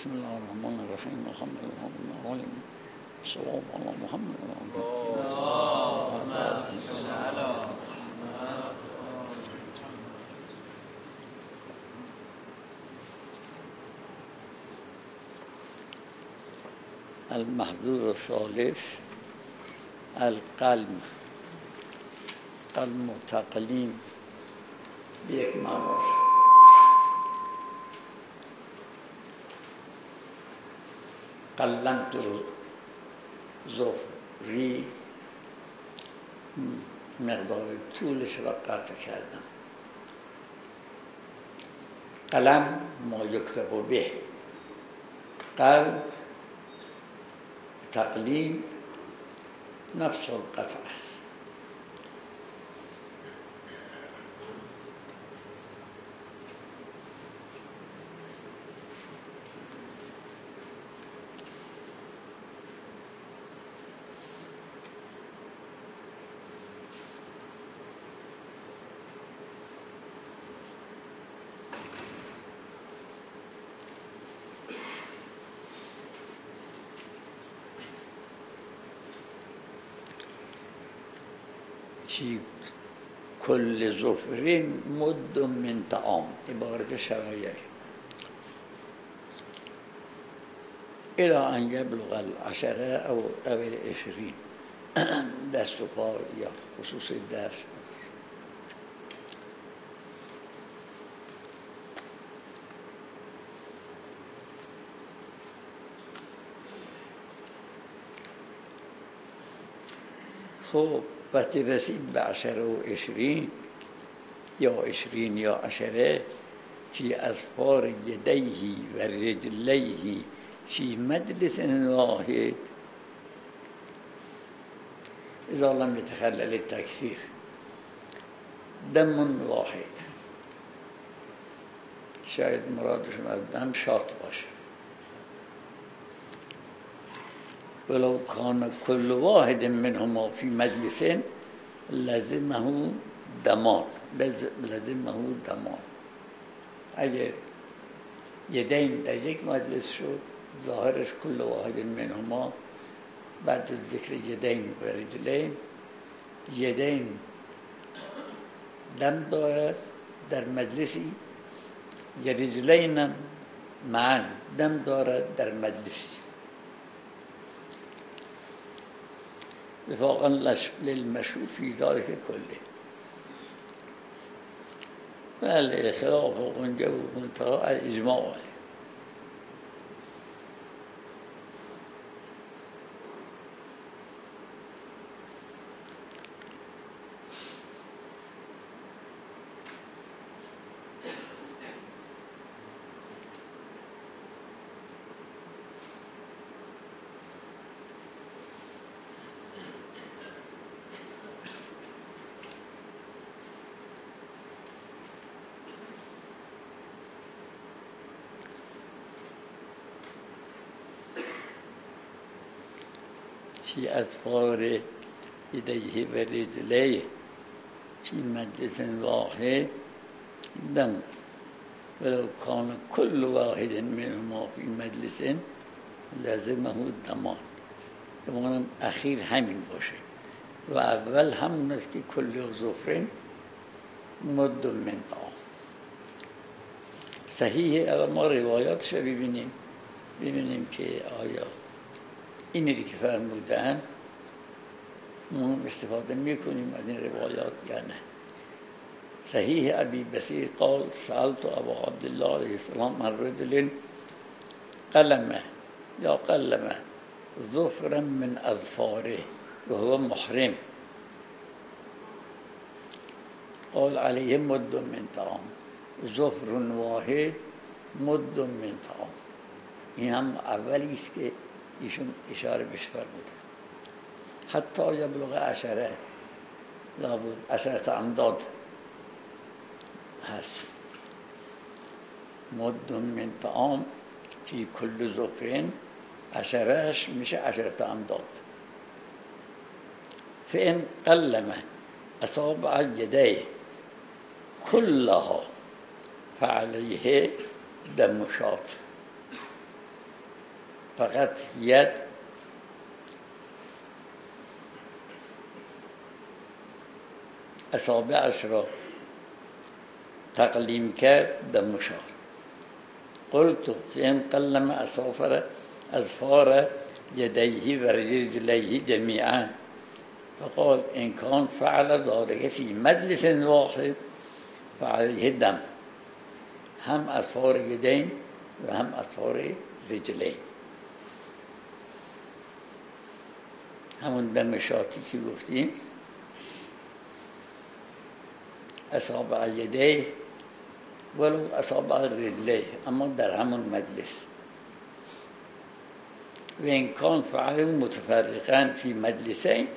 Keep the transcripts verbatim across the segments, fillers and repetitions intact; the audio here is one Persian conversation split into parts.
بسم الله الرحمن الرحیم محمد محمد آل صواب علی محمد المحذور الثالث القلم قلم و تقلیم به یک معناست. قلمت زفری مقدار طولش را قطع کردم. قلم ما یکتب به، قلب تقلیم نفس القطع است. چی کل زفرین مد من طعام، عبارت شرایعی الى ان یبلغ العشره او اول عشرین، دست و پا یا خصوص دست. خب وقتی رسید به عشره و عشرین یا عشرین یا عشره، فی اظفار یدیه و رجلیه فی مجلس واحد اذا لم يتخلل التکثیر دم واحد. شاید مرادشون از دم شات باشه. ولو کان کل واحد منهما فی مجلس لزمه دمان، لزمه دمان. اگر یدین در یک مجلس شد، ظاهرش کل واحد منهما بعد از ذکر یدین و رجلین، یدین دم دارد در مجلسی، یا رجلین معا دم دارد در مجلسی. وفاقا للمشهور فی ذلک کله. بله خلاف اونجا و منتها اجماع. فی اظفار یدیه و رجلیه فی مجلس واحد دم ولو کان کل واحد منهما فی مجلس لزمه دمان. دمانم اخیر همین باشه و اول همون است که کل ظفرین مد من طعام. صحیحه. اول ما روایاتش رو ببینیم ببینیم که آیا اینی که فرمودن ما استفاده میکنیم از این روایات یا نه. صحیح ابی بصیر قال سألت ابا عبدالله علیه السلام عن رجل قلمه یا قلمه ظفرا من اظفاره وهو محرم قال علیه مد من طعام. ظفر واحد مد من طعام. این هم اولی است که ایشون اشاره بهش فرموده. حتی یبلغ عشره، لابد عشرت امداد هست. مد من طعام فی کل ظفرین، عشرهش میشه عشرت امداد. فإن قلم اصابع یدیه کلها فعلیه دم شات. فقط ید اصابعش را تقلیم کرد به مشار. قلت فإن قلم أصافر أظفار يديه ورجليه جميعا فقال إن كان فعل ذلك في مجلس واحد فعليه دم، هم اظفار یدین و هم اظفار رجلین. همون دم شاطی که گفتیم اصابع یدیه ولو اصابع رجلیه، اما در همون مجلس. و این کان فعل متفرقا فی مجلسین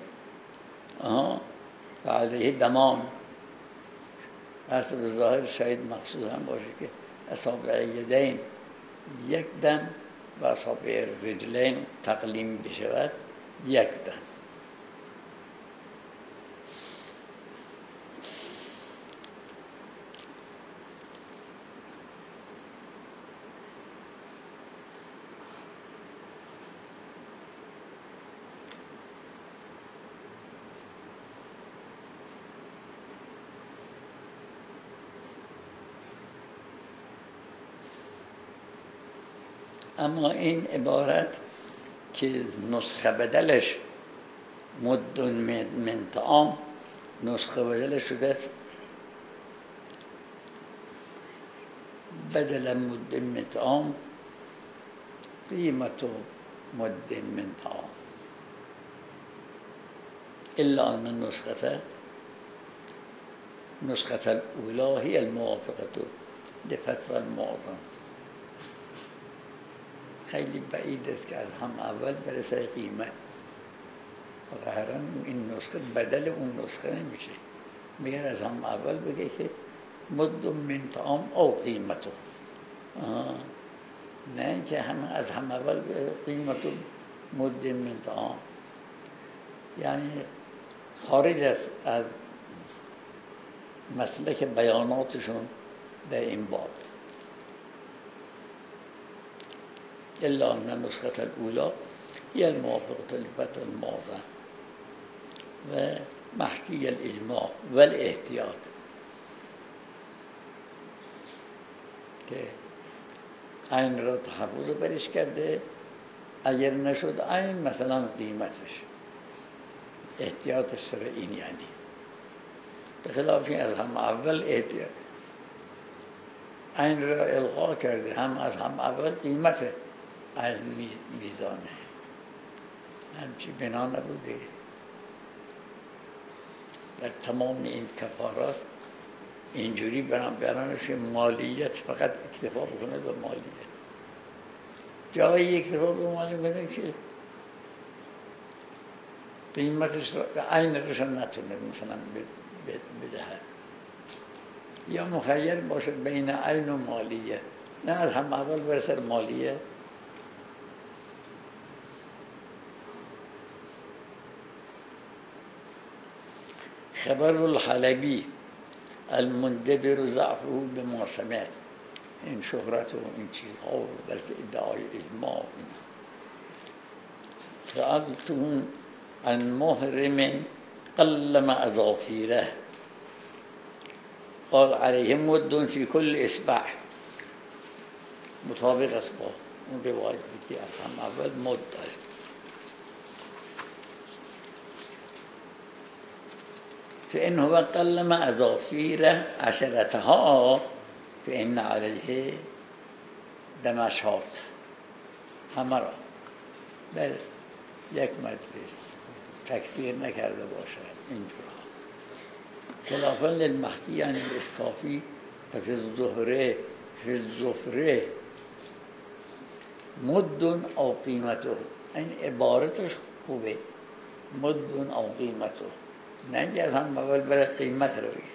فعلیه دمان. اصل به ظاهر شاید مقصود هم باشه که اصابع یدین یک دم و اصابع رجلین تقلیم بشود یک دم. اما این عبارت که نسخه بدلش مد من طعام، نسخه بدلش شده بدل مد من طعام قیمت مد من طعام، الا ان النسخه نسخه الاولى هي الموافقه لفتوى المعظم. خیلی بعید است که از هم اول برسه قیمت. ظاهراً این نسخه بدل اون نسخه نمیشه، میگن از هم اول بگه که مد من طعام او قیمتو، نه که هم از هم اول قیمتو مد من طعام، یعنی خارج است از مسلک بیاناتشون در این باب. الا ان النسخه الاولى هي الموافقه لفتوى المعظم و محکی الاجماع و الاحتیاط، که عین را تحفظ برش کرده، اگر نشد عین مثلا قیمتش احتیاطش سر این، یعنی به خلاف این از هم اول احتیاط عین را الغا کرده، هم از هم اول قیمت عین میزانه، همچی بنا نبوده. در تمام این کفارات اینجوری برانش مالیت فقط اکتفا بکنه به مالیت، جایی اکتفا به مالیت کنه که قیمتش را عین روشن نتونه مثلا بدهد، یا مخیر باشد بین عین و مالیه، نه از هم اول برسر مالیه. خبر الحلبی المندبر ضعفه بما سمع، این شهرت و این چیزها و بلکه ادعای اجماع. سألتهم عن محرم قلم اظافیره قال علیه مد فی کل اصبع، مطابق است با اون روایتی که از هم اول مد داره. فإن هو قلم اظافیر عشرتها فإن علیه دمشات، همه را در یک مجلس تکفیر نکرده باشد اینجورها. خلافا للمحکی عن الاسکافی ففی الظهره فی الظفره مد او قیمته، این عبارتش خوبه، مد او قیمته، نه که از هم اول برای قیمت رو بگه.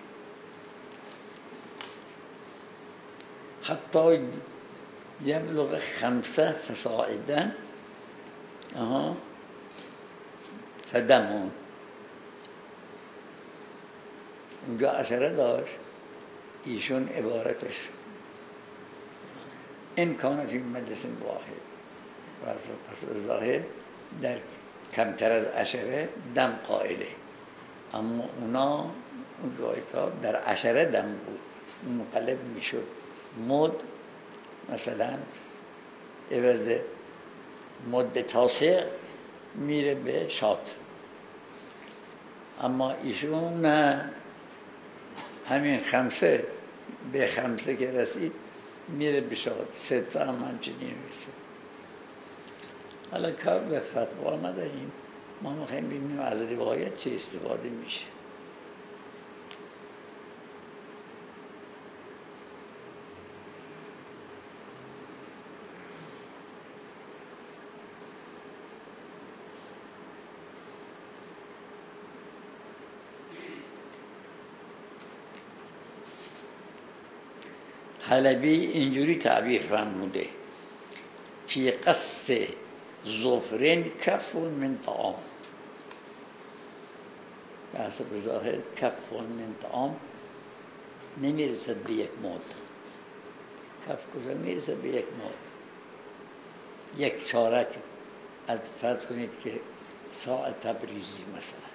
حتی یبلغ خمسه فصاعدا اها فدمون، اونجا عشره داشت، ایشون عبارتش این کانت این مجلس واحد پس ظاهر در کمتر از عشره دم قائله، اما اونا اون روایت ها در عشره دم بود، منقلب میشد. مد مثلا عوض مد تاسع میره به شات، اما ایشون نه، همین خمسه به خمسه که رسید میره به شات، سه تا هم همچنین رسید. حالا کار به فتوا نداریم، ما میخوایم ببینیم از روایت چه استفاده میشه. حلبی اینجوری تعبیر فرموده که قصد ظفرین کف من طعام، به حسب ظاهر کف من طعام نمیرسد به یک مد. کف کجا میرسد به یک مد؟ یک چارک از فرض کنید که ساعة تبریزی مثلا،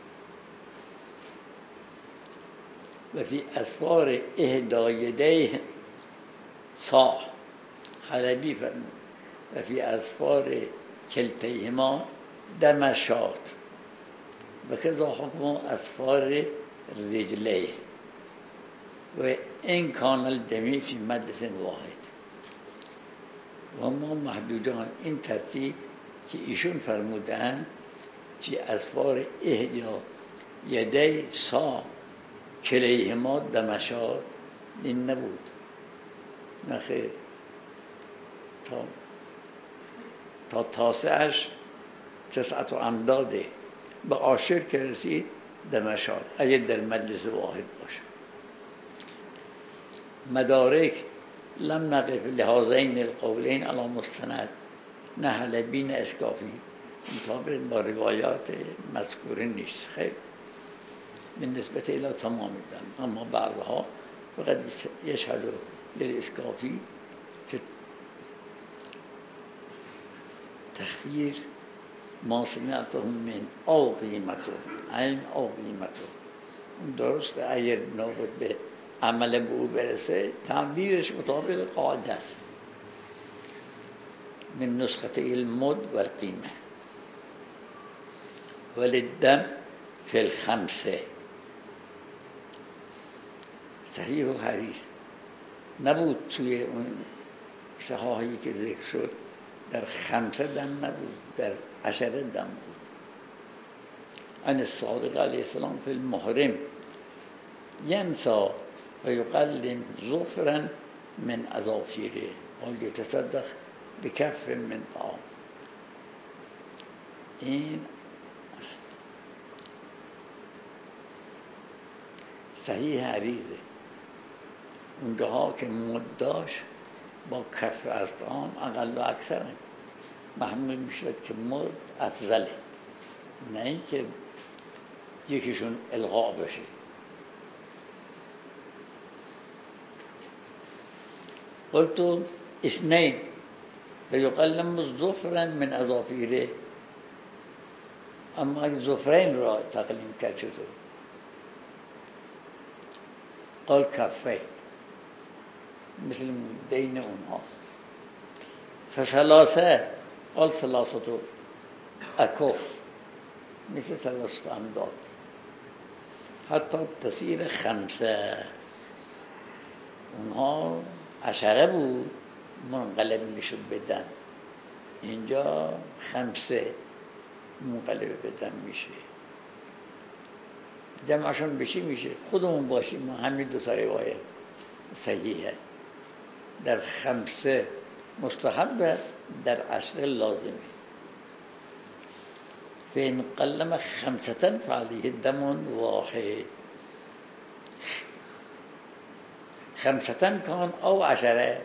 و فی اسفار اهدا یدیه ساع، حلبی فرمود و فی اسفار کلتیهما دمشات و کذا حکم اسفار رجلیه و این کان الدمی فی مجلس واحد. و ما محدودان این ترتیب که ایشون فرمودن که اسفار اهدا یدی ساع کلیهما دمشات این نبود، نخیر، تا تا تاسعش تسعت و امداده به عاشر که رسید دمشات، اگه در مجلس واحد باشه. مدارک لم نقف لهذین القولین علی مستند، نه حلبی نه اسکافی، مطابق با روایات مذکوره نیست. خیر، من نسبت الى تمام دم، اما بعضها فقط یشهد للاسکافی که تخییر ما سمعته من او قیمته این او قیمته. درسته اگر نوبت به عمل به او برسه تعبیرش مطابق قاعده است، من نسخته المد و القیمه وللدم فی الخمسه. صحیح و حدیث نبود توی اون صحاحی که ذکر شد، در خمسه دم نبود، در عشره دم بود. ان الصادق علیه السلام فی المحرم ینسا و یقلم ظفرا من اظافیره و یتصدق بکف من طعام. این صحیح حدیثه. اونجاها که مداش با کف از طعام اقل و اکثر محمول میشد که مد افضله، نه اینکه یکیشون الغا بشه. قلتو اثنین و یقلم ظفرا من اظافیره، اما اگه ظفرین را تقلیم کرد چطور؟ قال کفه، مثل دین اونها. فثلاثه قال ثلاثه اکف، مثل ثلاثه امداد، حتی تصیر خمسه. اونها عشره بود منقلب میشد به دم، اینجا خمسه منقلب به دم میشه. دمشون بشی میشه خودمون باشیم، ما همین دو تا روایت صحیحه. در خمسه مستحب، در عشره لازمه. فین قلم خمسة فعلیه دم واحد. خمسة کان او عشره،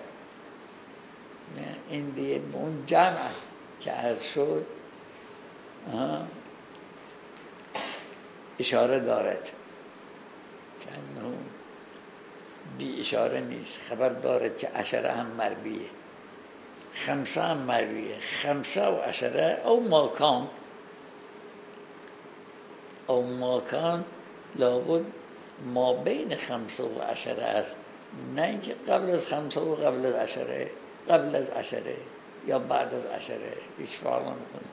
این دیگه به اون جمع که عرض شد اشاره دارد، که انه بی اشاره نیست، خبر دارد که عشره هم مربیه. خمسه هم مرویه، خمسه و عشره او ماکان او ماکان لابد ما بین خمسه و عشره است، نه اینکه قبل از خمسه و قبل از عشره، قبل از عشره یا بعد از عشره، هیچ فرق نمیکنه.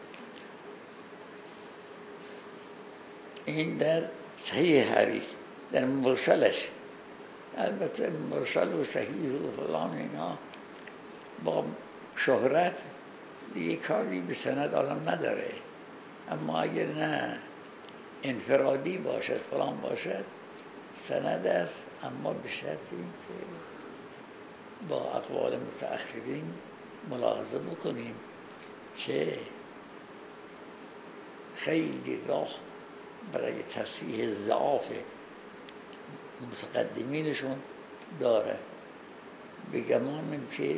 این در صحیح حدیث. در مرسلش البته مرسل و صحیح و فلان اینا با شهرت دیگه کاری به سند آدم نداره، اما اگر نه انفرادی باشد فلان باشد سند است، اما به شرط اینکه با اقوال متأخرین ملاحظه بکنیم که خیلی راه برای تصحیح ضعاف متقدمینشون داره. به گمانم که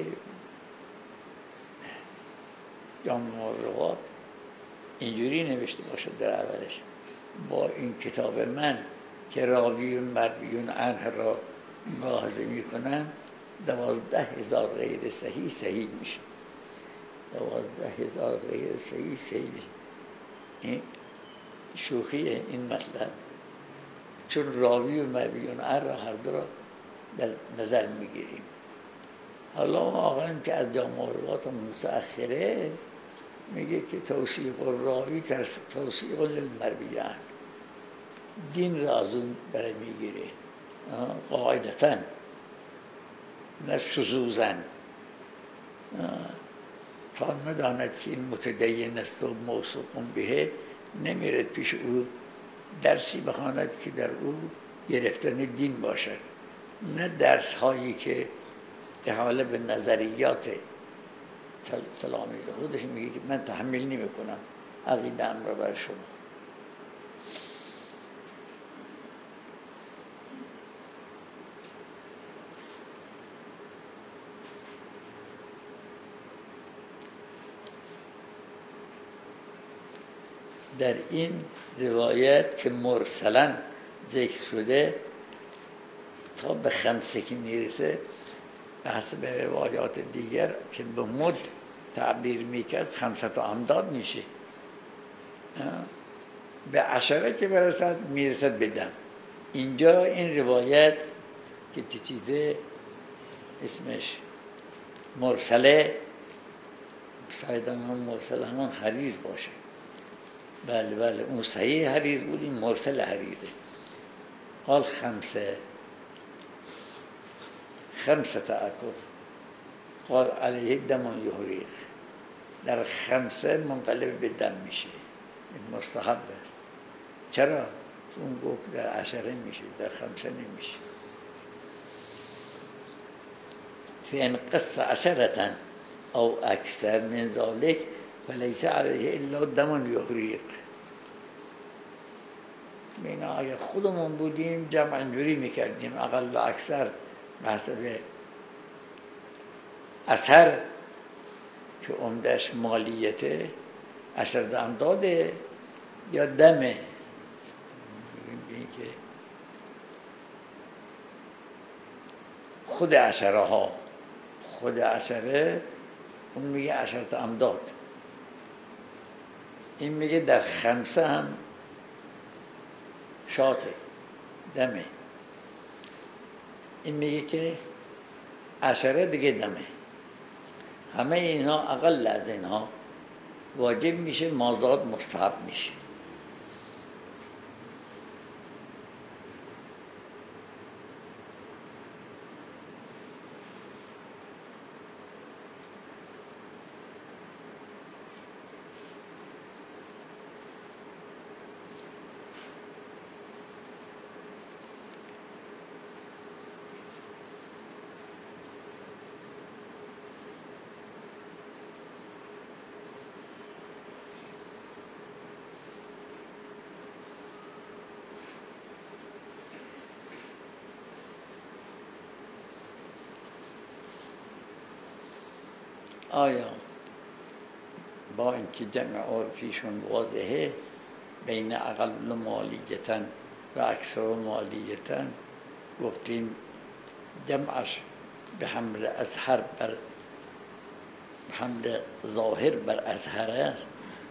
جامع الروات اینجوری نوشته باشد در اولش با این کتاب من که راوی و مروی عنه را ملاحظه می کنن، دوازده هزار غیر صحیح صحیح میشه، دوازده هزار غیر صحیح صحیح میشه. این شوخیه این مطلب، چون راوی و مروی عنه را هر دو را در نظر میگیریم. حالا آقا که از جامع الروات متأخره میگه که توثیق الراوی توثیق للمروی عنه، دین را از اون برای میگیره قاعدتاً، نه شذوذاً. تا نداند که این متدین است و موثوق به، نمیرد پیش او درسی بخواند که در او گرفتن دین باشد، نه درس هایی که احاله به نظریات سلامی خودش میگه که من تحمل نمی کنم عقیده‌ام را بر شما. در این روایت که مرسلاً ذکر شده تا به خمسه که میرسه به حسب روایات دیگر که به مد تعبیر میکرد خمسه تا امداد میشه، به عشره که برسد میرسد به دم. اینجا این روایت که چه چیزه اسمش مرسله، شاید همون مرسل همون حدیث باشه. بله بله اون صحیح حدیث بود، این مرسل حدیثه. حال خمسه خمسه تأکد قال علیه دم یحریق، در خمسه منقلب به دم میشه، این مستحب است. چرا؟ اون گفت در عشره میشه، در خمسه نمیشه. فإن قص عشرة او اکثر من ذلك فلیس علیه الا دم یحریق. بینا اگر خودمون بودیم جمع انجوری میکردیم، اقل و اکثر بحثب اثر که عمدش مالیته عشر امداده یا دمه. ببین که خود عشره ها خود عشره اون میگه عشرت امداد، این میگه در خمسه هم شاته دمه، این میگه که عشره دیگه دمه. همه اینا اقل از اینها واجب میشه، مازاد مستحب میشه. آیا با اینکه جمع عرفیشون واضحه بین اقل مالیتن و اکثر مالیتن، گفتیم جمعش به حمل اظهر بر حمل ظاهر بر اظهر است،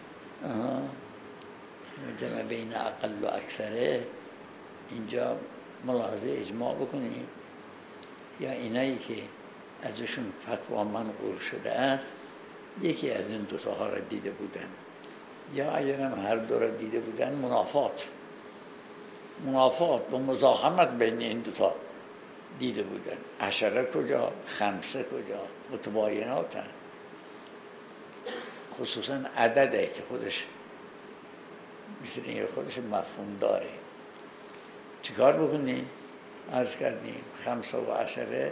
جمع بین اقل و اکثره، اینجا ملاحظه اجماع بکنید. یا اینایی که ازشون فتوا منقول شده است یکی از این دو تاها را دیده بودن، یا اگر هم هر دو را دیده بودن منافات منافات و مزاحمت بین این دو تا دیده بودن. عشره کجا، خمسه کجا، متباینات هست. خصوصا عدده که خودش میتونه خودش مفهوم داره. چیکار بکنیم؟ عرض کردیم خمسه و عشره،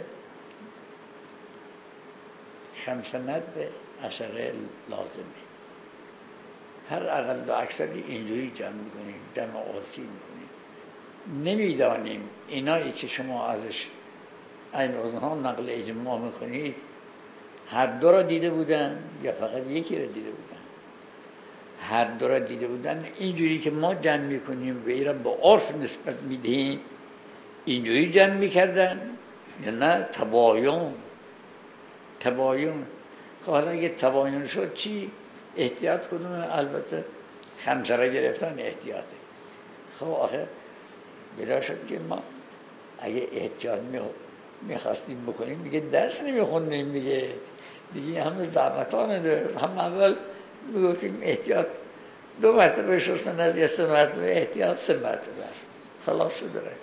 خمسه ندبه، عشره لازمه. هر اقل و اکثری اینجوری جمع میکنیم، جمع عرفی میکنیم. نمیدانیم اینایی که شما ازش این اونها نقل اجماع میکنید هر دو را دیده بودن یا فقط یکی را دیده بودن. هر دو را دیده بودن اینجوری که ما جمع میکنیم و این را به عرف نسبت میدهیم اینجوری جمع میکردن یا نه تباین تباین. حالا اگه تباین شد چی؟ احتیاط کنیم. البته خمسه را گرفتن احتیاطه. خب آخه بلا شد که ما اگه احتیاط میخواستیم بکنیم میگه دست نمیخوندیم، میگه دیگه همه زحمتانه داره. هم اول میگفتیم احتیاط دو مرتبه شستن از یه سه مرتبه احتیاط سه مرتبه خلاص شده رای.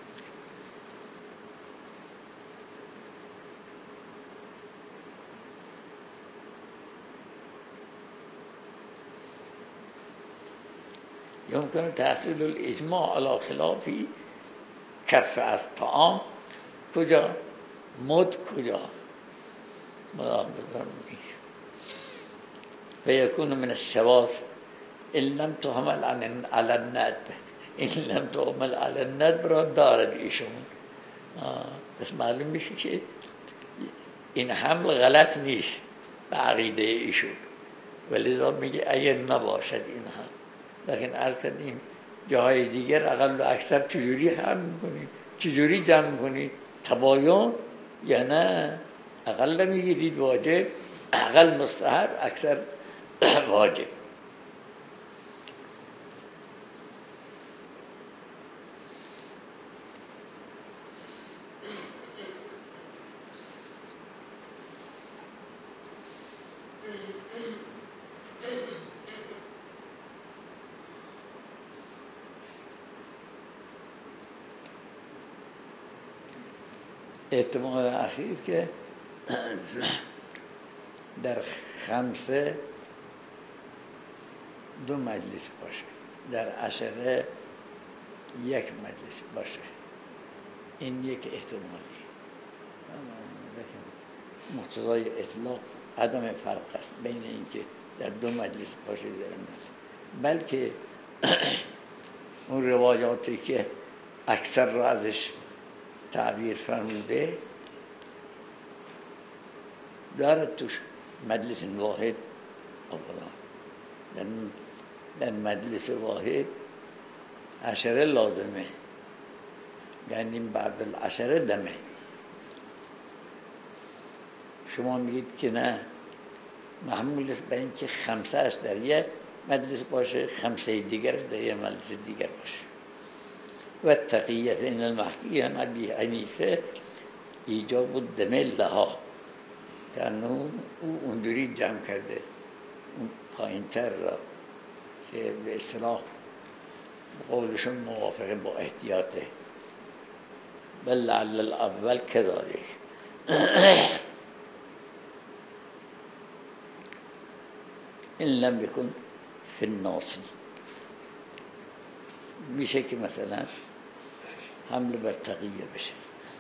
يمكن تحصيل الإجماع على خلاف کف از طعام کجا؟ مد کجا؟ فيكون من الشواذ إن لم تحمل على الندب إن لم تحمل على الندب را دارد ایشون. بس معلوم میشه که این حمل غلط نیست به عقیده ایشون، ولذا میگه اگر نباشد این حمل. لیکن عرض کردیم جاهای دیگر اقل و اکثر چجوری حمل میکنید، چجوری جمع میکنید؟ تباین یا نه اقل میگیرید واجب، اقل مستحب، اکثر واجب. احتمال اخیر که در خمسه دو مجلس باشه، در عشره یک مجلس باشه، این یک احتمالی. مقتضای اطلاق عدم فرق است بین اینکه در دو مجلس باشه در مجلس، بلکه اون روایاتی که اکثر را ازش تعبیر فرموده دارد توش مجلس واحد اولا در, در مجلس واحد عشره لازمه، یعنی بعد العشره دمه. شما میگید که نه، محمول است به این که خمسه است در یک مجلس باشه، خمسه دیگر در یک مجلس دیگر باشه. و تقییت این المحقی هم ابی حنیفه ایجاب الدم لها، که او اونجوری جمع کرده اون پایین تر را که به اصطلاح قولشون موافقه با احتیاطه. بل لعل الاول کذالک. این لم یکن فی الناسی، میشه که مثلا حمل بر تقیه بشه.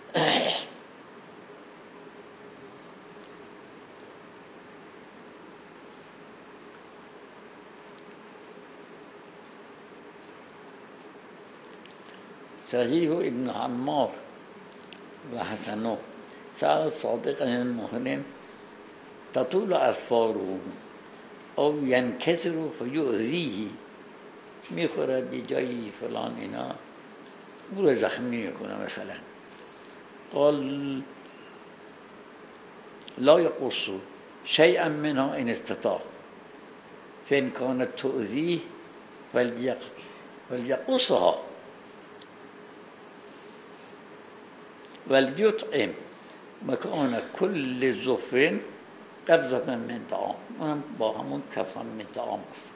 صحیح ابن عمار و حسنو سأل صادق المهرم تطول اظفاره او ینکسر فیؤذیه، میخورد یه جایی فلان اینا او رو زخمی میکنه مثلا. قال لا یقص شيئا منها إن استطاع فإن كانت تؤذيه فليقصها وليطعم مكان كل ظفر قبضة من طعام. اونم با همون کفن من طعام است.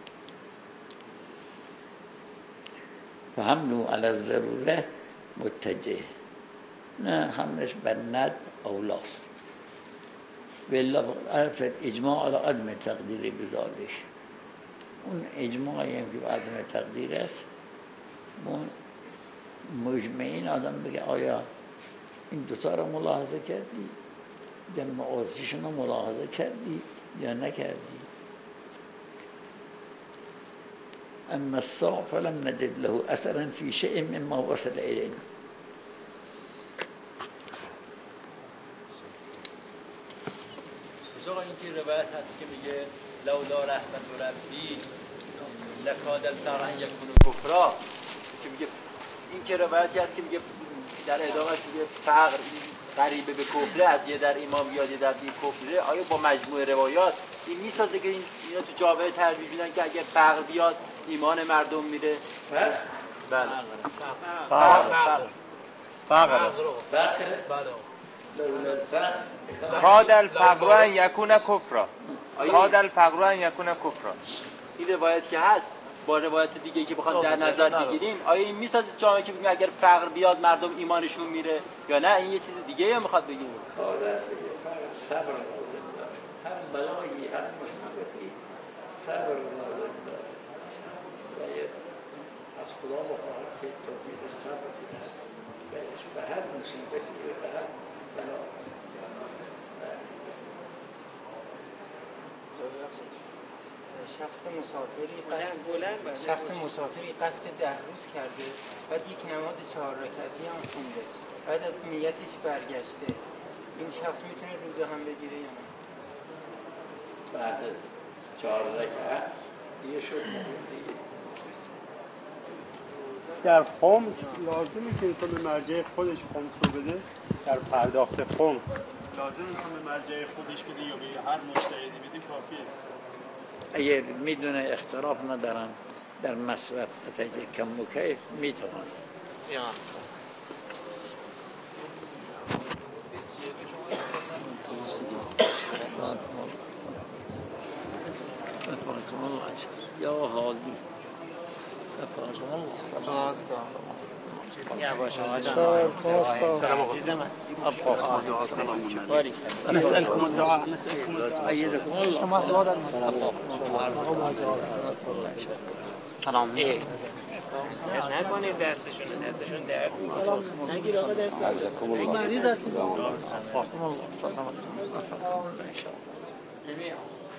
فحمله على الضروره متجه، نه حملش بر ند اولاست. بالله عرف اجماع على عدم تقدیر بذالش، اون اجماعی هم که به عدم تقدیر است، اون مجمعین آدم بگه آیا این دوتا رو ملاحظه کردی؟ جمع عرضیشون رو ملاحظه کردی یا نکردی؟ اما الساع فلم نجد له اثرا فی شیء مما وصل الینا. این که روایت هست که میگه لولا رحمت ربی لکاد الفقر ان یکون کفرا، که میگه این که روایتی هست که میگه در ادامهش میگه فقر قریبه به کفره، از یه در ایمان بیاد یه در بی کفره، آیا با مجموع روایات این میسازه که این اینا تو جامعه ترویج میدن که اگه فقر بیاد ایمان مردم میره؟ بله فقر فقر فقر فقر کاد الفقر ان یکون کفرا، کاد الفقر ان یکون کفرا. این روایت که هست با روایت دیگه که بخواد در نظر بگیریم، آیا این میسازه جامعه که بگیم اگر فقر بیاد مردم ایمانشون میره، یا نه این یه چیز دیگه یا میخواد بگیم؟ صبر لازم داره، هر بلایی هر مصیبتی صبر لازم داره. باید از خدا بخواهد که توفیق صبر بدهد بهش به هر مصیبتی و به هر بلا. شخص مسافری قصد شخص مسافری قصد ده روز کرده، بعد یک نماز چهار رکعتی هم خونده، بعد از نیتش برگشته، این شخص میتونه روزه هم بگیره یا نه؟ بعد چهار رکعت دیگه شد دیگه. در خمس لازمه که انسان به مرجع خودش خمس رو بده. در پرداخت خمس لازم انسان به مرجع خودش بده یا به هر مجتهدی بده کافیه. اگر میدونه اختلاف ندارن در مصرف نتیجه کم و کیف میتونن. یا حالی یا باشه آقا جان. سلام آقا. نسألكم الدعاء أيدكم الله. سلام. نکنید دستشون دستشون درد میکنه. نگیر آقا دست. مریض هستید. سلام الله. سلام الله.